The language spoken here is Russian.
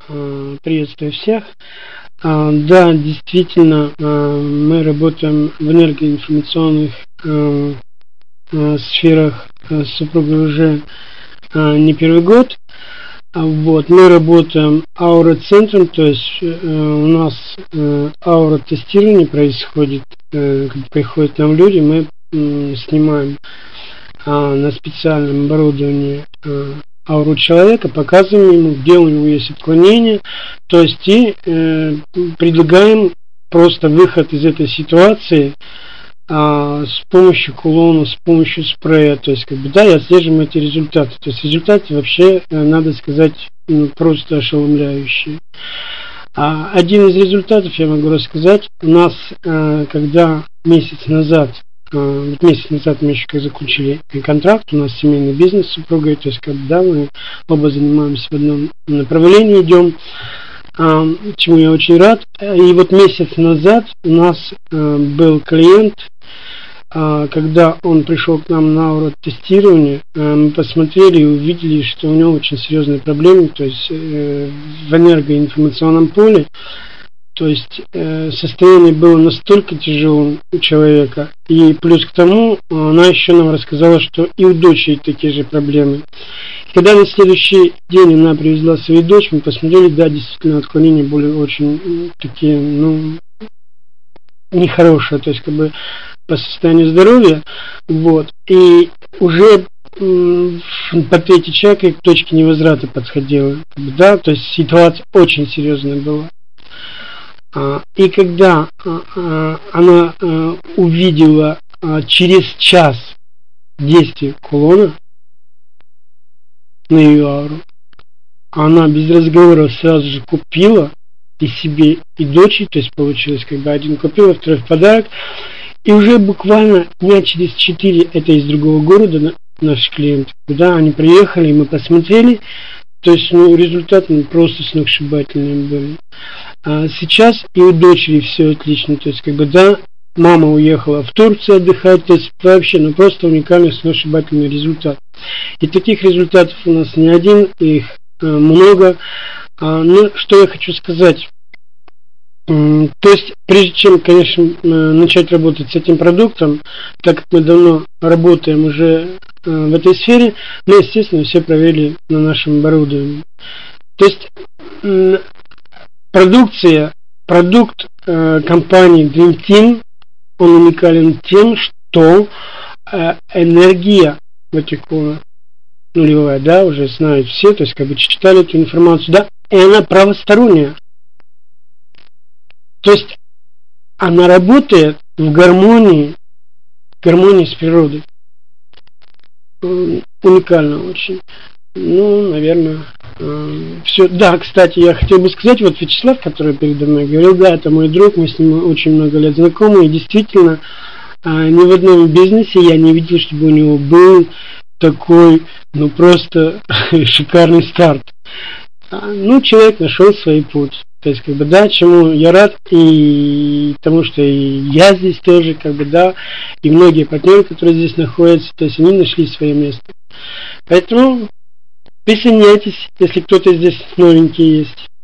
Приветствую всех. Да, действительно, мы работаем в энергоинформационных сферах с супругой уже не первый год. Мы работаем аура-центром, то есть у нас аура-тестирование происходит, когда приходят нам люди, мы снимаем на специальном оборудовании ауру человека, показываем ему, где у него есть отклонения, то есть и предлагаем просто выход из этой ситуации с помощью кулона, с помощью спрея, то есть и отслеживаем эти результаты. То есть результаты вообще, надо сказать, просто ошеломляющие. Один из результатов я могу рассказать. У нас, когда месяц назад мы еще как закончили контракт, у нас семейный бизнес с супругой, то есть когда мы оба занимаемся в одном направлении, идем, чему я очень рад. И вот месяц назад у нас был клиент, когда он пришел к нам на ауротестирование, мы посмотрели и увидели, что у него очень серьезные проблемы, то есть в энергоинформационном поле. То есть состояние было настолько тяжелым у человека. И плюс к тому, она еще нам рассказала, что и у дочери такие же проблемы. Когда на следующий день она привезла свою дочь, мы посмотрели, да, действительно, отклонения были очень такие, нехорошие, то есть по состоянию здоровья. И уже по третьей чакре к точке невозврата подходила. Да, то есть ситуация очень серьезная была. И когда она увидела через час действия кулона на ее ауру, она без разговоров сразу же купила и себе, и дочери, то есть получилось один купила, второй в подарок, и уже буквально дня через 4, это из другого города наш клиент, куда они приехали, и мы посмотрели, то есть результаты просто сногсшибательные были. Сейчас и у дочери все отлично, то есть мама уехала в Турцию отдыхать, то есть вообще просто уникальный сногсшибательный результат. И таких результатов у нас не один, их много. Что я хочу сказать? То есть, прежде чем, конечно, начать работать с этим продуктом, так как мы давно работаем уже в этой сфере, мы, естественно, все проверили на нашем оборудовании. То есть, продукт компании Dream Team, он уникален тем, что энергия в этих колонах нулевая, да, уже знают все, то есть читали эту информацию, да, и она правосторонняя. То есть она работает в гармонии с природой. Уникально очень. Наверное, все. Да, кстати, я хотел бы сказать, Вячеслав, который передо мной говорил, да, это мой друг, мы с ним очень много лет знакомы, и действительно, ни в одном бизнесе я не видел, чтобы у него был такой, просто шикарный старт. Человек нашел свой путь. То есть, да, чему я рад, и тому, что и я здесь тоже, и многие партнеры, которые здесь находятся, то есть они нашли свое место. Поэтому присоединяйтесь, если кто-то здесь новенький есть.